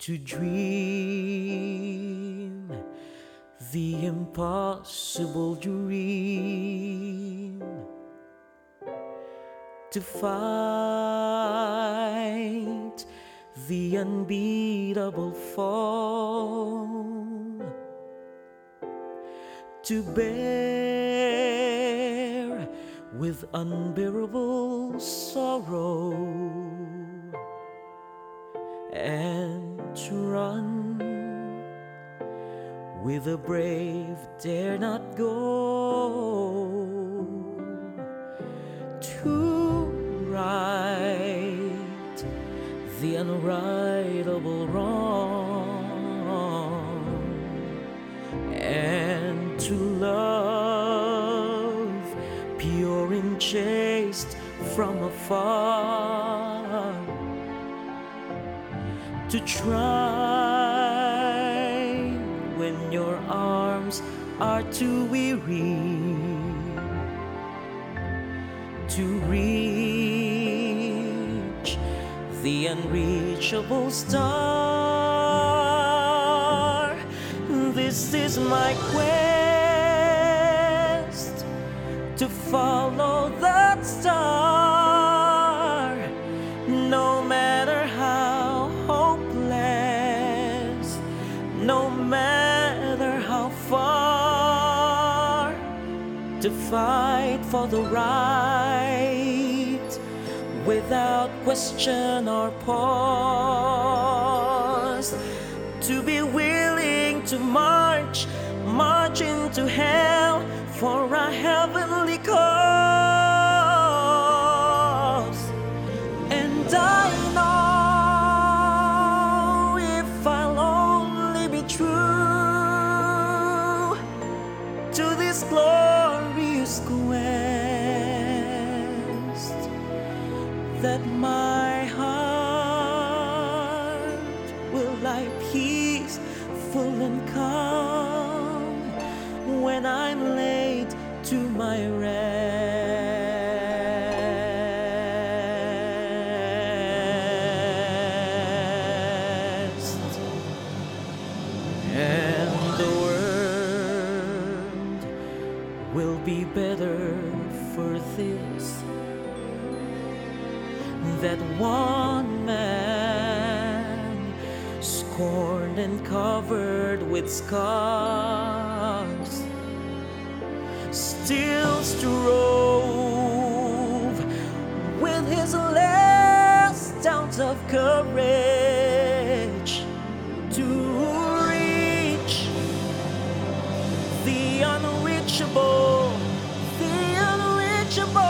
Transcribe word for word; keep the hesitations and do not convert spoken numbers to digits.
to dream the impossible dream, to fight the unbeatable foe, to bear with unbearable sorrow, and to run with the brave dare not go, to right the unrightable wrong, and to love pure and chaste from afar, to try when your arms are too weary, to reach the unreachable star. This is my quest, to follow that star, no matter how hopeless, no matter how far, to fight for the right without question or pause, to be willing to march, march into hell for a heavenly cause. And I know if I'll only be true to this glorious quest, that my heart will lie peaceful and calm when I'm laid to my rest. And the world will be better for this, that one man, scorned and covered with scars, still strove with his last ounce of courage to reach the unreachable, the unreachable.